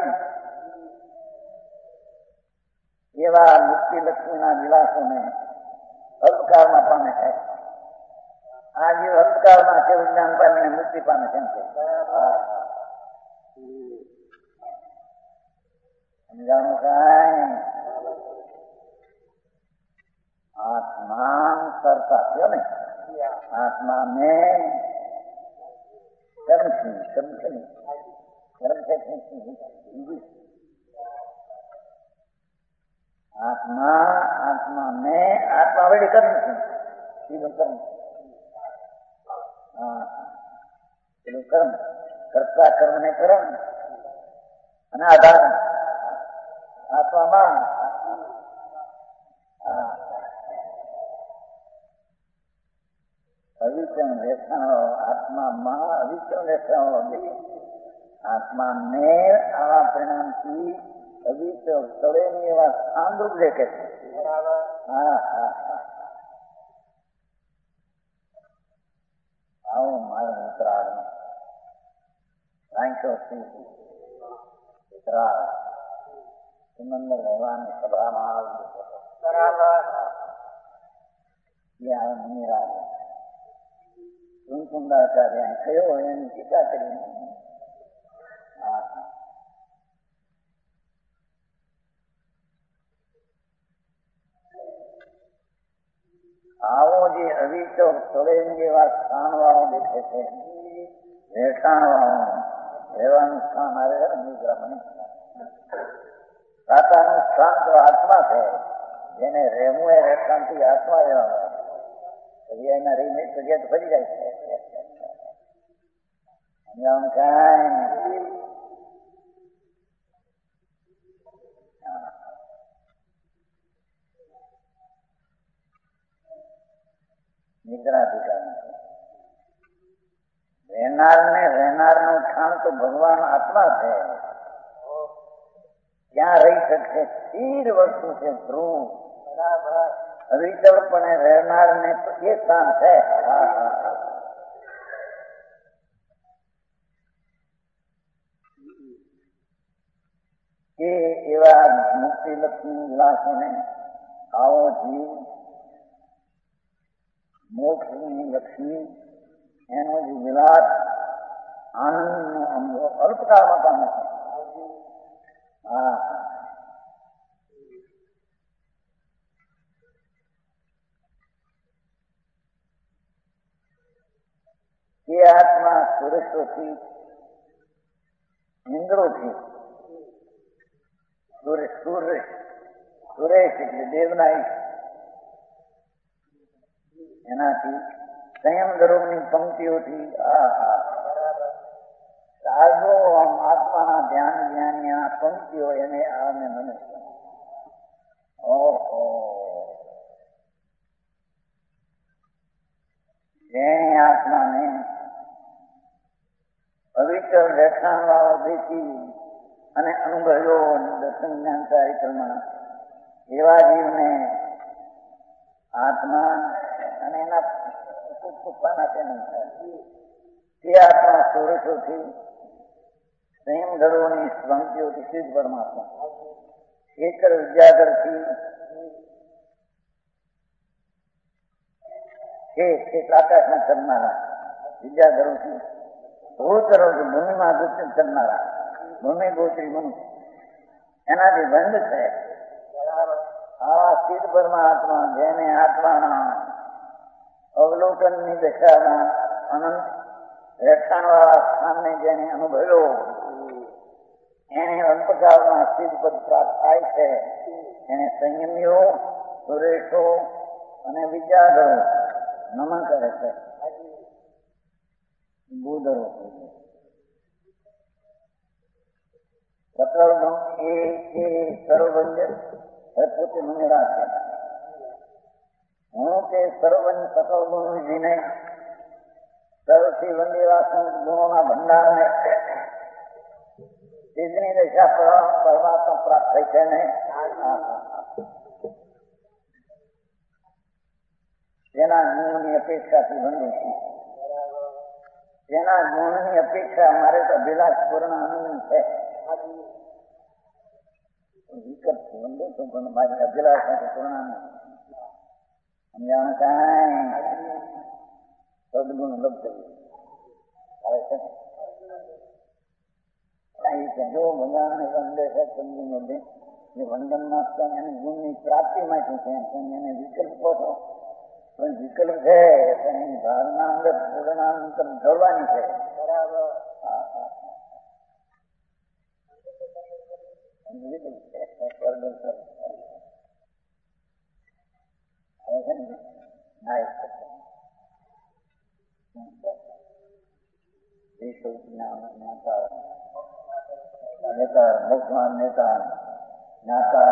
એવા મુક્તિ લક્ષ્મીના વિલાસોને અલ્પકાળમાં પામે છે આ જીવ અલ્પકાળમાં કેવું જ્ઞાન પામીને મુક્તિ પામે છે સમજાણું કાંઈ આત્મા કરતા થયો ને આત્મા ને કર્મથી કર્મ છે ને કર્મ છે આત્મા આત્મા ને આત્મા વળી કર્મ છે પેલું કર્મ હા પેલું કર્મ કરતા કર્મ ને કર્મ અને આધાર આત્મામાં અવિચળ રહેઠાણો આત્મામાં અવિચળ રહેઠાણો આત્માને આવા પરિણામથી અવિચળ સ્થળેની એવા સ્થાનરૂપ દેખે છે હા હા હા આવો મારો ઉત્તરાયણ સાંઈઠો ઉત્તરાયણ સુમંદર ભગવાનની સભામાં આવ્યું બરાબર ત્યાં મુનિરાજ સુંદરાચાર્ય થયો હોય એની ટીકા કરીને આવો જે અવિચળ ચડે જેવા સ્થાન વાળો દેખે છે, રહેઠાણ વાળું રહેવાનું સ્થાન આવે નિદ્રામાં. સાતાનું સ્થાન તો આત્મા છે, જેને રહેવું એ રહેઠાણ થી આત્મા રહેવાનું. એના રહીને જગ્યા તો ફરી જાય છે. નિદ્રાધિકાર રહેનાર ને રહેનાર નું ઠાણ તો ભગવાન આત્મા છે. ક્યાં રહી શકશે? સ્થિર વસ્તુ છે, ધ્રુવ. અવિચળપણે રહેનાર ને તો એ સ્થાન છે. એ એવા મુક્તિ લક્ષ્મી વિલાસોને આવો જીવ મોક્ષની લક્ષ્મી એનો જે વિલાસ આનંદનો અનુભવ અલ્પકાળમાં પામે છે. હા, એ આત્મા સુરેશોથી ઇન્દ્રોથી સુરેશ સુરેશ સુરેશ એટલે દેવનાઈ એનાથી સંયમ ધર્મની પંક્તિઓથી આ સાધો આમ આત્માના ધ્યાન જ્ઞાની આ પંક્તિઓ એને આને મને ઓહો જેને આત્માને અવિચળ રહેઠાણ વાળો દેખી અને અનુભવ્યો દર્શન જ્ઞાન ચારિત્રમાં એવા જીવને આત્મા અને એના પપ્પાના તેનું તે આત્મા સુરસોથી સંયમ ધરોની પંક્તિઓથી સિદ્ધ પરમાત્મા એકર વિદ્યાધરથી એક આકાશમાં ચડનારા વિદ્યાધરોથી ભૂતરો ભૂમિમાં ગુપ્ત ચડનારા ભૂમિ ગોત્રી મનુષ્ય એનાથી બંધ છે. આવા સ્થિત પરમાત્મા જેને આત્માના અવલોકનની દશામાં અનંત રહેઠાણ વાળા સ્થાનને જેને અનુભવ્યો એને અલ્પકાળમાં સ્થિત પદ પ્રાપ્ત થાય છે. એને સંયમીઓ સુરેશો અને વિદ્યાધરો નમન કરે છે. ભૂધરો સકળ એ સર્વવંજ પોતે મને રાખે. હું તે સર્વવંજ સકળ ગુણજીને સર્વથી વંદેવા સંત ગુણોના ભંડારને સિદ્ધની દશા પરમાત્મા પ્રાપ્ત થઈ છે ને જેના ગુણની અપેક્ષાથી બંધુ છું. જેના ગુણની અપેક્ષા મારે તો અભિલાષ પૂર્ણ આનંદ છે. વિકટ બંધુ છું પણ મારી અભિલાષ નથી પૂર્ણ આનંદ. સમજાણ કાંઈ સદગુણ લબ્ધ આવે છે. જો ભગવાન વંદે છે સદગુણ લબ્ધે એ વંદનમાં એને ગુણની પ્રાપ્તિ માટે છે એને વિકલ્પ કહો છો પણ વિકલ્પ છે એની ભાવના અંદર પૂર્ણા અંતર જોડવાની છે. બરાબર નેતા મુસલમાન નેતા જ્ઞાતા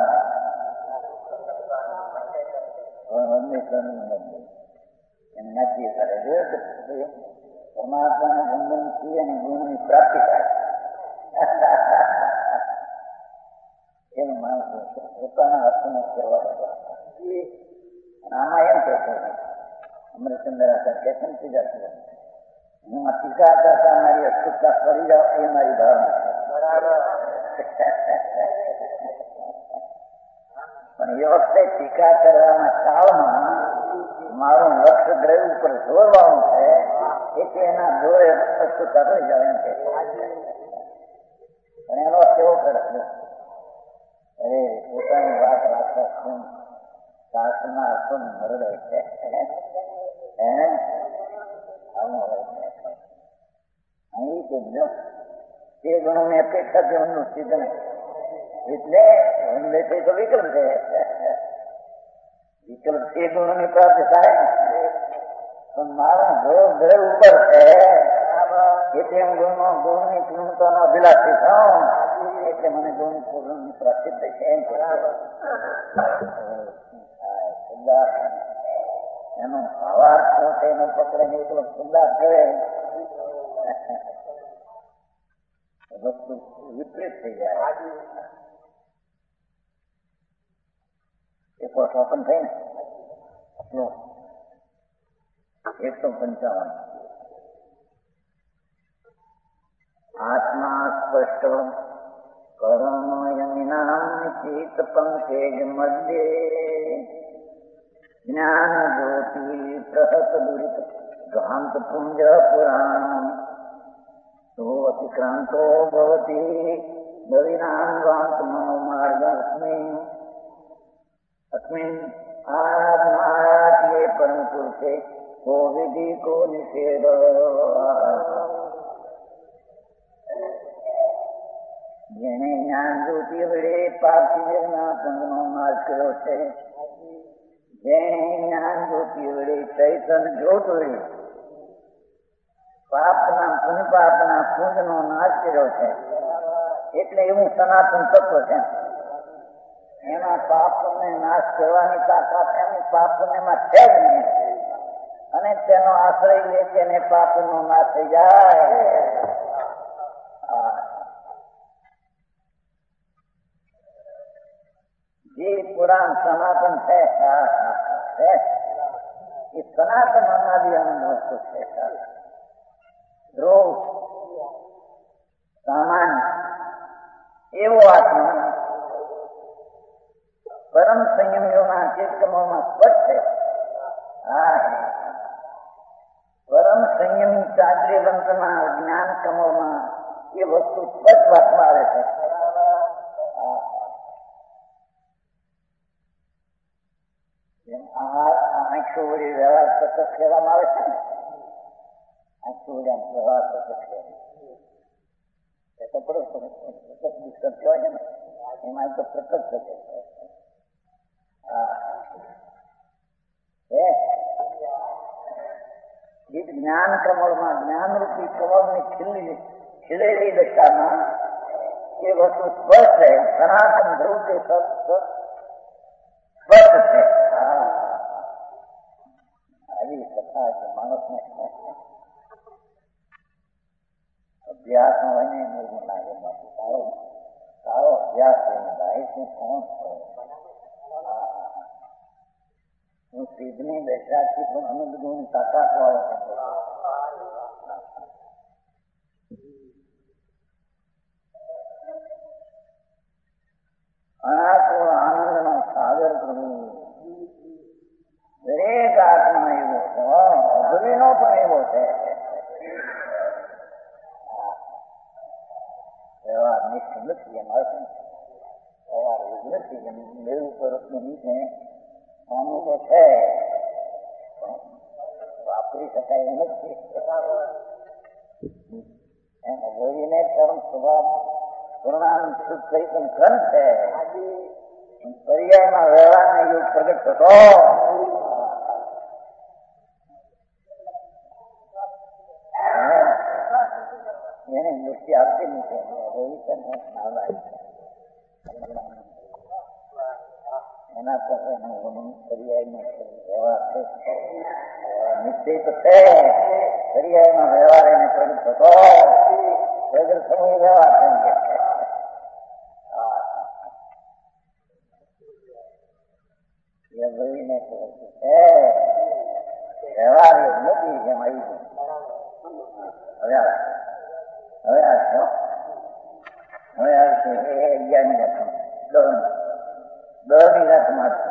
એને નક્કી કરે પરમાત્માના બંધનથી અને ગુણની પ્રાપ્તિ થાય. એમ માણસો પોતાના હાથનો કરવા બધા આમાં એમ કહે છે અમૃતચંદ્ર કેશન થઈ જશે હું આ ટીકા કરતા મારી અસ્તુતા ફરી જાઉં એ મારી ભાવના છે. બરાબર પણ એ વખતે ટીકા કરવાના કાળમાં મારું લક્ષ્ય ગ્રહ ઉપર જોડવાનું છે એટલે એના જોડે અસ્તુતા થઈ જાય એમ કે પણ એનો કેવો કરે અરે પોતાની વાત રાખો શું શાસ્ત્રના અર્થો હૃદય છે તે ગુણોની અપેક્ષાથી મનનું સ્થિત નહીં. એટલે ઉલ્લેખ તો વિકલ્પ છે. વિકલ્પ તે ગુણોની પ્રાપ્તિ થાય પણ મારા ઘર ઘર ઉપર છે એટલે હું ગુણનો ગુણની પૂર્ણતાનો અભિલાષી છું. એટલે મને ગુણ પૂર્ણની પ્રાપ્તિ થઈ છે એમ એનો ભાવાર્થ શું છે એનો પકડે એટલો સુંદર છે વસ્તુ વિપરીત થઈ જાય. એક વર્ષ ઓપન થઈ ને એકસો પંચાવન આત્મા સ્પષ્ટ કરણ યમિનામ ચિત પંકેજ મધ્યે જ્ઞાન જ્યોતિ પ્રહત દુરિત ભ્રાંત પુંજ પુરાણ તો અતિક્રાંતો ભવતી નવીનાંગાંત મનોમાર્ગસ્મિન अस्मिन् आत्मात्मे परम पुरुषे को विधि को निषेध. જેને જ્ઞાન જ્યોતિ વડે પાર્થિવના સંગનો નાશ કર્યો છે, જેને જ્ઞાન જ્યોતિ વડે ચૈતન જ્યોત વડે પાપના પુનપાપના પુંજનો નાશ કર્યો છે, એટલે એવું સનાતન તત્વ છે. એના પાપને નાશ કરવાની તાકાત એની પાપમાં છે જ નહીં અને તેનો આશ્રય લે છે અને પાપનો નાશ થઈ જાય. જે પુરાણ સનાતન છે એ સનાતન અનાદિ આનંદ વસ્તુ છે. ધ્રુવ સામાન્ય એવો આત્મા પરમ સંયમીઓના ચેતકમોમાં સ્પષ્ટ છે. હા, પરમ સંયમી ચાદ્રીવંતના જ્ઞાન કમોમાં એ વસ્તુ સ્પષ્ટ વાતમાં આવે છે. આંખો વળી વ્યવહાર સતત કહેવામાં આવે છે ને, આંખો વળી વ્યવહાર સતત કહેવાય તો પડો સતત ડિસ્ટર્બ કહેવાય છે ને, એમાં તો પ્રકટ થશે. જ્ઞાન કમળમાં જ્ઞાનરૂપી કમળની ખીલી ખીલેલી દશામાં એ વસ્તુ સ્પષ્ટ છે. સનાતન ધ્રુવ તે સ્પષ્ટ છે. આવી કથા છે માણસને અભ્યાસ હોય ને નિર્મળ લાગે. બાકી સારો સારો અભ્યાસ થાય શું કોણ હું સિદ્ધની દશાથી પણ અનંત ગુણ તાકાત વાળો આનંદ નો સાગર પ્રભુ દરેક આત્મા એવો છે, અધુરીનો પણ એવો છે. વ્યવહાર નિશ્ચિત નથી એમ આવે છે. વ્યવહાર એવું નથી કે મેળવું પરતનું નીચે અનુભવ છે વાપરી શકાય એમ નથી. એમ બોલીને પરમ સ્વભાવ પૂર્ણાનંદ શુદ્ધ સહિત ગ્રંથ છે. પર્યાયમાં વ્યવહારને યોગ પ્રગટ થતો એની દૃષ્ટિ આવતી નથી. એના પર પર્યાયનો વ્યવહાર છે. નિશ્ચય તો છે પર્યાયમાં વ્યવહાર એને પ્રગટ થતો વગર સમય વ્યવહાર થઈ ગયા. વ્યવહાર નથી જેમ આવી ગયું. હવે હવે આવશો હવે આવશે એ અગિયારની રકમ દસ ની રકમ આવશે.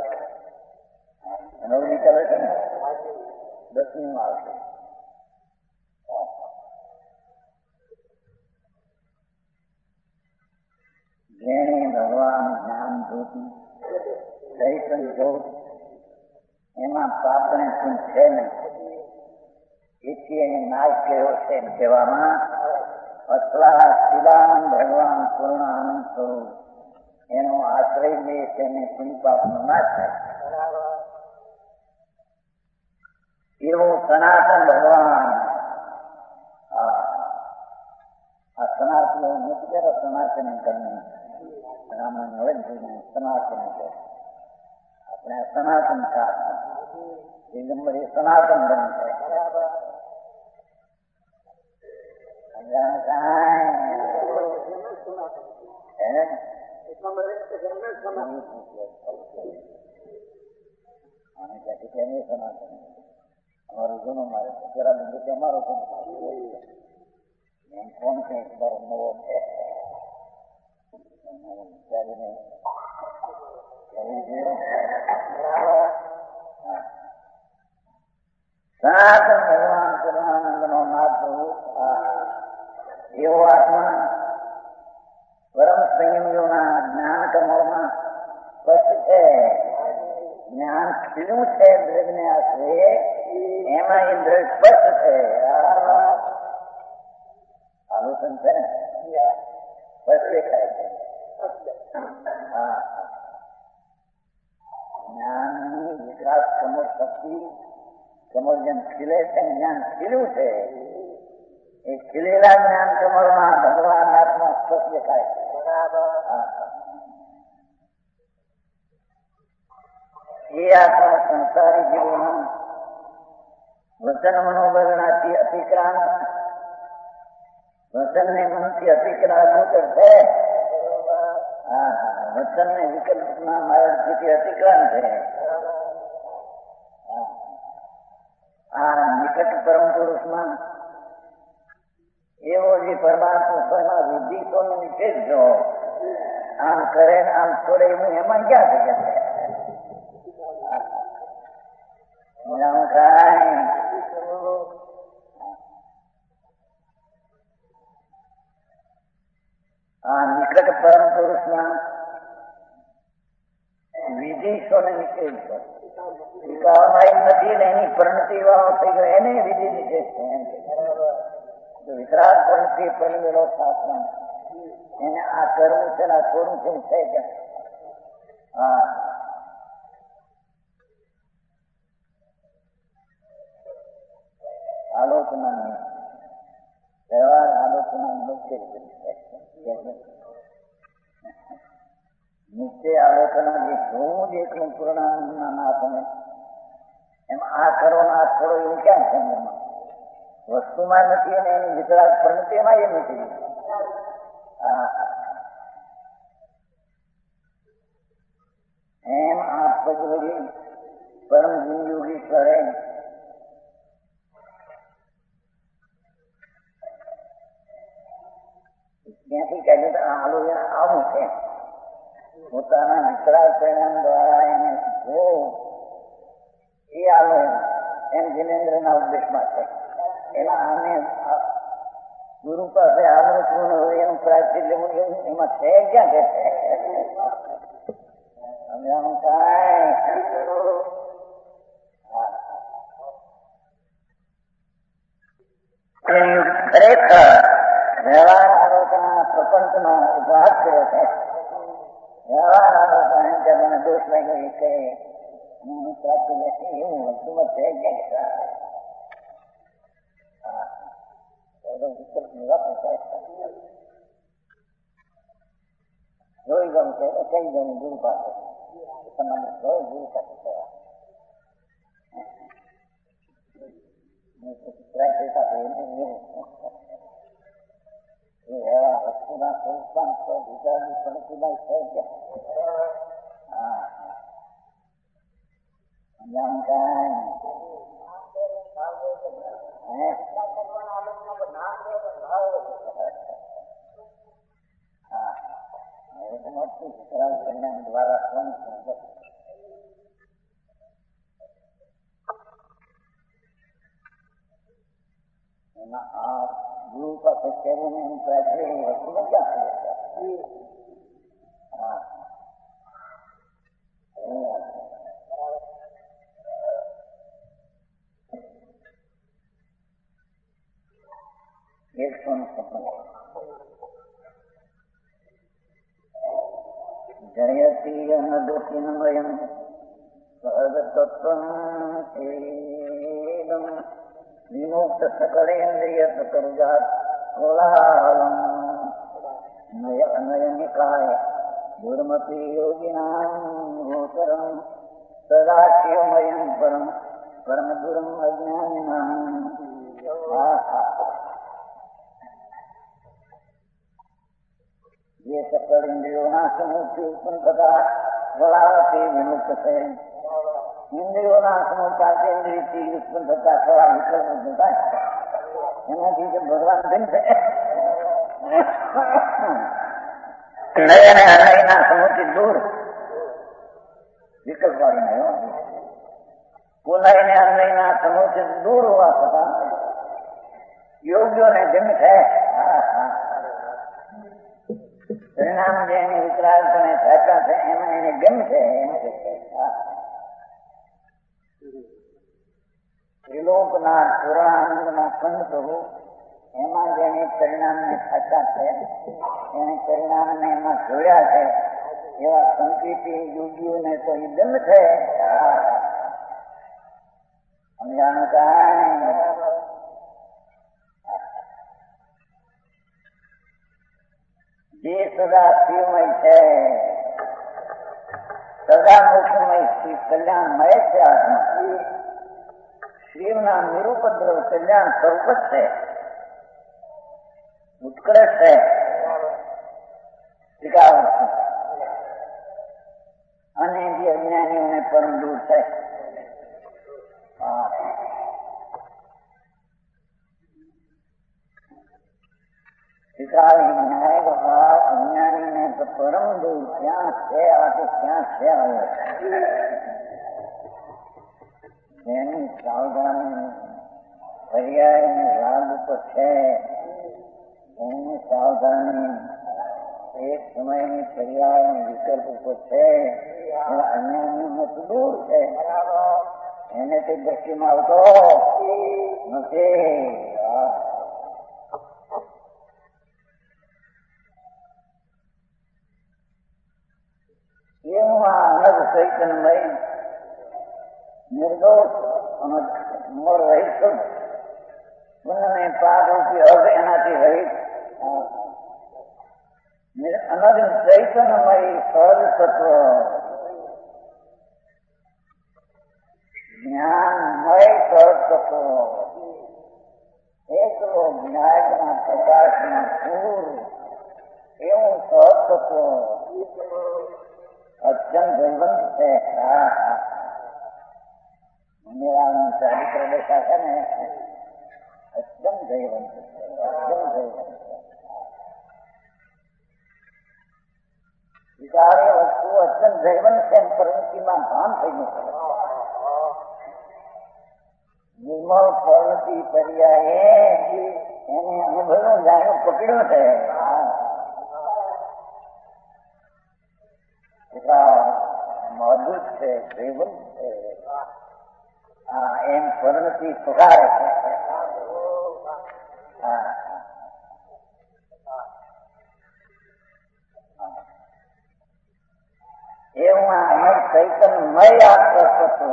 નવની ચાલે છે ને દસમી માં આવશે. જેને ભગવાન જ્ઞાન જ્યોતિ ચૈતન જ્યોત એમાં પાપને શું છે નહીં એથી એને નાશ કર્યો છે એમ કહેવામાં અસલા શિલાનંદ ભગવાન પૂર્ણાનંદ સ્વરૂપ એનો આશ્રય લે તેને પુણ્યપાપનો નાશ થાય. એવો સનાતન ભગવાન આ સનાતન નથી કહેતા સનાતન કરીને રામાયણ હવે સનાતન છે. આપણે સનાતન શાસ્ત્ર દિગંબર એ સનાતન ધર્મ છે. સનાતન અમારો જૂનો મારે જરા બંધ અમારો કોણ છે મારો નવો છે સનાતન ભગવાન પૂર્ણાનંદ નો નાથ પ્રભુ એવો આત્મા પરમ સંયમીઓના જ્ઞાન કમળમાં સ્પષ્ટ છે. જ્ઞાન ખીલું છે દ્રવ્યને આશ્રય એમાં ઇન્દ્ર સ્પષ્ટ છે. આલોચન છે ને સ્પષ્ટ દેખાય છે. જ્ઞાનની વિકાસ કમળ શક્તિ કમળ જેમ ખીલે છે જ્ઞાન ખીલું છે એ ખીલેલા જ્ઞાન કમળમાં ભગવાન આત્મા સ્પષ્ટ દેખાય છે. એ આત્મા સંસારી જીવોના વચન મનોબળનાથી અતિક્રાંત વચન ને મનથી અતિક્રાંત છે. વચન ને વિકલ્પના માર્ગથી અતિક્રાંત છે. આ નિકટ પરમ પુરુષમાં એવો જે પરમાત્મા વિધિ તો નિષેધ જો આમ કરે આમ છોડે એવું એમાં ક્યાં થઈ જશે? આ નિકટ પરમ પુરુષમાં વિધિ છો ને નિષેધ છો નથી ને એની પરિણતિ વાળો થઈ ગયો એને વિધિ નિષેધ છે. એમ વિતરાગ પરિણતિ પરિણેલો શાસ્ત્ર એને આ કરવું છે ને આ છોડવું છે થઈ જાય. હા આલોચના વ્યવહાર આલોચના મુખ્ય નિશ્ચય આલોચના જે જોવું જ એકલું પૂર્ણાનંદના નાથને એમ આ કરો ને આ છોડો એવું ક્યાં છે? એમાં વસ્તુમાં નથી અને એની વિતરાગ પરિણતિ એમાં એ નથી. એમ આ પગલી પરમ જીવયોગીશ્વરે ત્યાંથી કાઢ્યું તો આલોચન આવું છે. પોતાના વિતરાગ પરિણામ દ્વારા એને જો એ આલોચન એમ જીનેન્દ્રના ઉપદેશમાં છે. એમાં આને ગુરુ પાસે આલોચન હોય એનું પ્રાચી લેવું એવું એમાં છે ક્યાં કે છે? સમજાણું કાંઈ ખરેખર વ્યવહાર આલોચના પ્રપંચનો ઉપહાસ કર્યો છે. વ્યવહાર આલોચના એમ કે મને દોષ લાગ્યો એ કહે પ્રાપ્તિ નથી એવું વસ્તુમાં છે ક્યાં? જોઈ ગમશે કઈ ગયું ગુરુ પાસે તમારે જોઈ ગુરુ પાસે કહેવા વસ્તુના સ્વરૂપમાં વિચારની પરિસ્થિતિમાં છે ક્યાં? દ્વારા એમાં આ ગુરુ પાસે કહેવું એમ વસ્તુ ક્યાં એકસો નું સપન अनदचिन्मयम् सहजतत्त्वं विमुक्त सकलेन्द्रियसकरुजात् कोलाहलम् नय अनयनिकाय दुर्मति योगिनां भूतरम् सदा शिवमयं परं परमगुरुम् अज्ञानिनाम्। ये सकल इंद्रियों समूह की उत्पन्न तथा बड़ावती विमुक्त है। इंद्रियों समूह पांच इंद्रिय की उत्पन्न तथा थोड़ा विकल्प होता है। जब भगवान दिन से नए नए नए समूह की दूर विकल्प वाली नहीं हो, वो नए नए नए समूह से दूर हुआ सका योगियों ने दिन है परिणाम જેને વિકરાળપણે થતા છે એમાં એને ગમશે એમ કે ત્રિલોકના પુરાણાનંદના કંદ પ્રભુ એમાં જેને પરિણામને થતા છે એને પરિણામને એમાં જોયા છે એવા સંકેતી યોગીઓને તો એ ગમ છે સમજાણું કાંઈ જે સદા શિવમય છે સદા મુખમય શ્રી કલ્યાણમય છે આત્મા શિવના નિરુપદ્રવ કલ્યાણ સ્વરૂપ જ છે ઉત્કૃષ્ટ છે અને જે અજ્ઞાનીઓને પરમ દૂર છે न्याय भाव अज्ञानी ने तो परम दूर क्या से आके क्या से आए सावधानी पर्याय लाभ तो है सावधानी एक समय में पर्याय विकल्प को है अज्ञानी में तो दूर है એને તે દ્રષ્ટિમાં આવતો નથી અનગ ચૈતન્યમય નિર્દોષ મોર રહિત પુણ્યને પાપરૂપી અર્ધ એનાથી રહિત અનગ ચૈતન્યમય સહજ તત્વ જ્ઞાનમય સહજ તત્વ એકલો જ્ઞાનના પ્રકાશના પૂર એવું સહજ તત્વ અત્યંત જૈવંત છે मेरा चारित्र देखा था ने एकदम जैवंत एकदम जैवंत विचारे वस्तु अत्यंत जैवंत है परिणति में भान થઈ ગયું નિર્મળ પરિણતિ પર્યાય એને અનુભવનો જાણ્યો પકડ્યો છે મજબૂત છે જૈવંત છે એમ પરિણતિ સુધારે છે એવું અમર ચૈતન્યમય આત્મતત્વ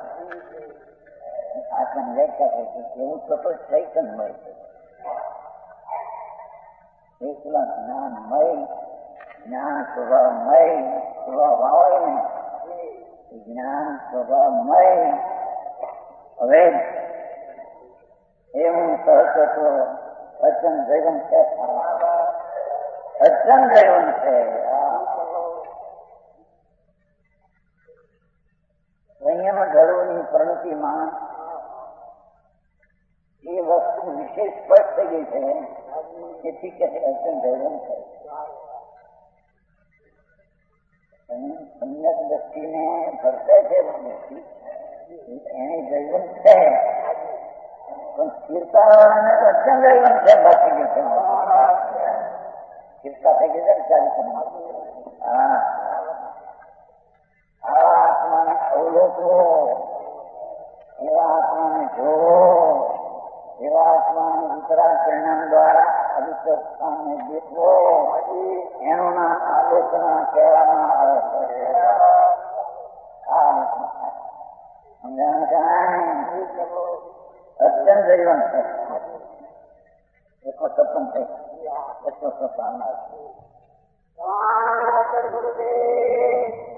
આત્મ વ્યાખ્યા થઈ છે એવું તત્વ ચૈતન્યમય છે એકલા જ્ઞાનમય જ્ઞાન સ્વભાવમય સ્વભાવ આવે ને જ્ઞાન સ્વભાવમય હવે એવું સહજ અચન જૈવન છે અચન જૈવન છે સંયમ ધર્મની પ્રણતિમાં એ વસ્તુ વિશેષ સ્પષ્ટ થઈ ગઈ છે એથી કે અચન જૈવન છે સમ્યક દ્રષ્ટિને ભરતે છે એની જૈવન છે પણ સ્થિરતા વાળાને તો અચન જૈવન છે બાકી ગયું સ્થિરતા થઈ ગઈ છે ચાલી હા આવા આત્માને અવલોકવો એવા આત્માને જોવો એવા આત્માને વિતરાગ પરિણામ દ્વારા પવિત્ર સ્થાનને દેખવો એનું નામ આલોચના કહેવામાં આવે છે. અત્યંત જીવન છે. એકસો છપ્પન છે. એકસો સત્તાવન ગુરુદેવ